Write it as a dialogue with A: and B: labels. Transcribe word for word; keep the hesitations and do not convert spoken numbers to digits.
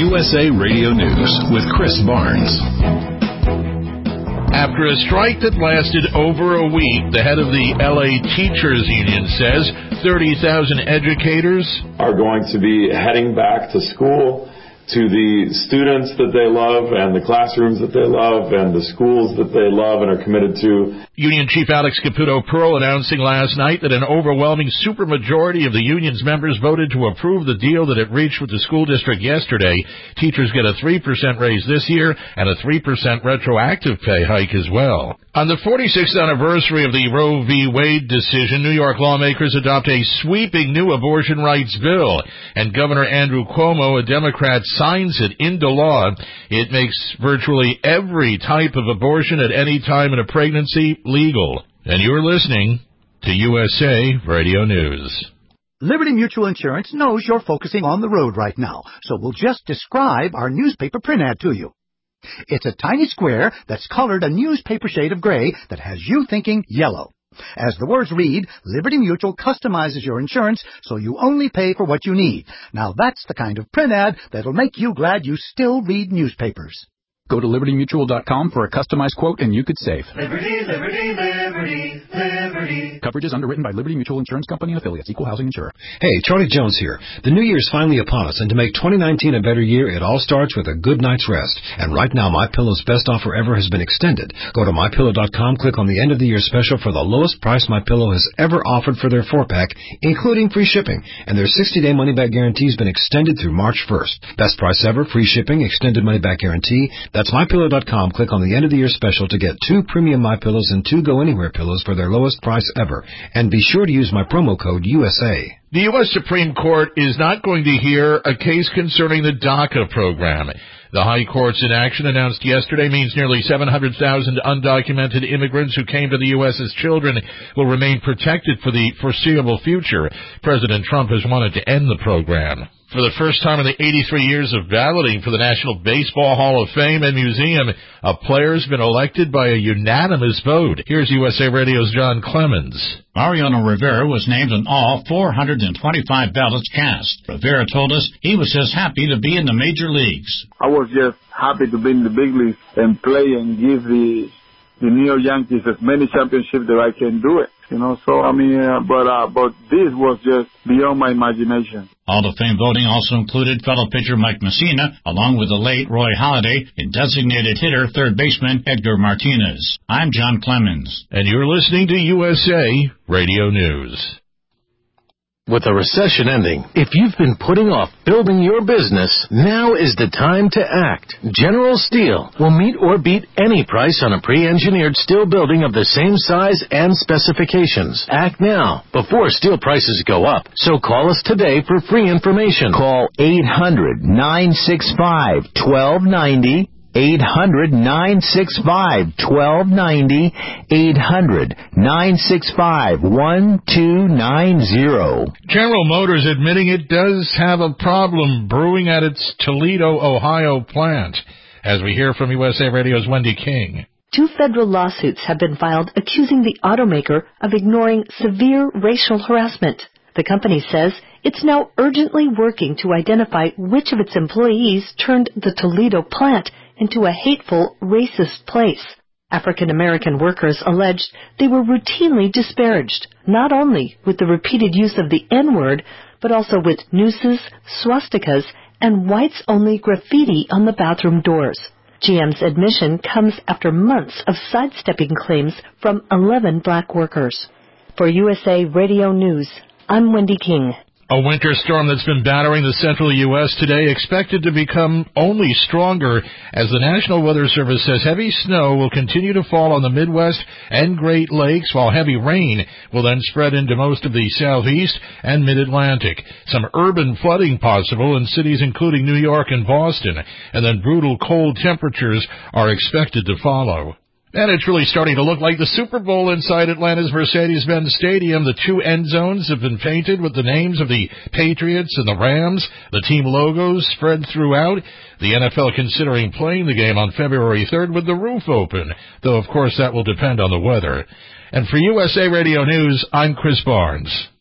A: U S A Radio News with Chris Barnes.
B: After a strike that lasted over a week, the head of the L A Teachers Union says thirty thousand educators
C: are going to be heading back to school, to the students that they love and the classrooms that they love and the schools that they love and are committed to.
B: Union Chief Alex Caputo-Pearl announcing last night that an overwhelming supermajority of the union's members voted to approve the deal that it reached with the school district yesterday. Teachers get a three percent raise this year and a three percent retroactive pay hike as well. On the forty-sixth anniversary of the Roe v. Wade decision, New York lawmakers adopt a sweeping new abortion rights bill, and Governor Andrew Cuomo, a Democrat, signs it into law. It makes virtually every type of abortion at any time in a pregnancy legal. And you're listening to U S A Radio News.
D: Liberty Mutual Insurance knows you're focusing on the road right now, so we'll just describe our newspaper print ad to you. It's a tiny square that's colored a newspaper shade of gray that has you thinking yellow. As the words read, Liberty Mutual customizes your insurance so you only pay for what you need. Now that's the kind of print ad that'll make you glad you still read newspapers.
E: Go to liberty mutual dot com for a customized quote and you could save.
F: Liberty, liberty, liberty, liberty.
E: Coverage is underwritten by Liberty Mutual Insurance Company and affiliates, equal housing insurer.
G: Hey, Charlie Jones here. The new year's finally upon us, and to make twenty nineteen a better year, it all starts with a good night's rest. And right now, MyPillow's best offer ever has been extended. Go to my pillow dot com, click on the end of the year special for the lowest price MyPillow has ever offered for their four-pack, including free shipping. And their sixty-day money-back guarantee has been extended through March first. Best price ever, free shipping, extended money-back guarantee. That's my pillow dot com. Click on the end of the year special to get two premium MyPillows and two Go Anywhere pillows for their lowest price ever. And be sure to use my promo code U S A.
B: The U S Supreme Court is not going to hear a case concerning the DACA program. The High Court's inaction announced yesterday means nearly seven hundred thousand undocumented immigrants who came to the U S as children will remain protected for the foreseeable future. President Trump has wanted to end the program. For the first time in the eighty-three years of balloting for the National Baseball Hall of Fame and Museum, a player's been elected by a unanimous vote. Here's U S A Radio's John Clemens.
H: Mariano Rivera was named in all four hundred twenty-five ballots cast. Rivera told us he was just happy to be in the major leagues.
I: I was just happy to be in the big leagues and play and give the the New York Yankees as many championships that I can do it. You know, so I mean, uh, but uh, but this was just beyond my imagination.
H: Hall of Fame voting also included fellow pitcher Mike Messina, along with the late Roy Halladay, and designated hitter third baseman Edgar Martinez. I'm John Clemens.
B: And you're listening to U S A Radio News.
J: With a recession ending, if you've been putting off building your business, now is the time to act. General Steel will meet or beat any price on a pre-engineered steel building of the same size and specifications. Act now, before steel prices go up. So call us today for free information.
K: Call eight hundred, nine six five, one two nine zero. eight hundred, nine six five, one two nine zero. eight hundred, nine six five, one two nine zero.
B: General Motors admitting it does have a problem brewing at its Toledo, Ohio plant. As we hear from U S A Radio's Wendy King.
L: Two federal lawsuits have been filed accusing the automaker of ignoring severe racial harassment. The company says it's now urgently working to identify which of its employees turned the Toledo plant into a hateful, racist place. African-American workers alleged they were routinely disparaged, not only with the repeated use of the N-word, but also with nooses, swastikas, and whites-only graffiti on the bathroom doors. G M's admission comes after months of sidestepping claims from eleven black workers. For U S A Radio News, I'm Wendy King.
B: A winter storm that's been battering the central U S today expected to become only stronger as the National Weather Service says heavy snow will continue to fall on the Midwest and Great Lakes, while heavy rain will then spread into most of the Southeast and Mid-Atlantic. Some urban flooding possible in cities including New York and Boston, and then brutal cold temperatures are expected to follow. And it's really starting to look like the Super Bowl inside Atlanta's Mercedes-Benz Stadium. The two end zones have been painted with the names of the Patriots and the Rams. The team logos spread throughout. The N F L considering playing the game on February third with the roof open, though of course that will depend on the weather. And for U S A Radio News, I'm Chris Barnes.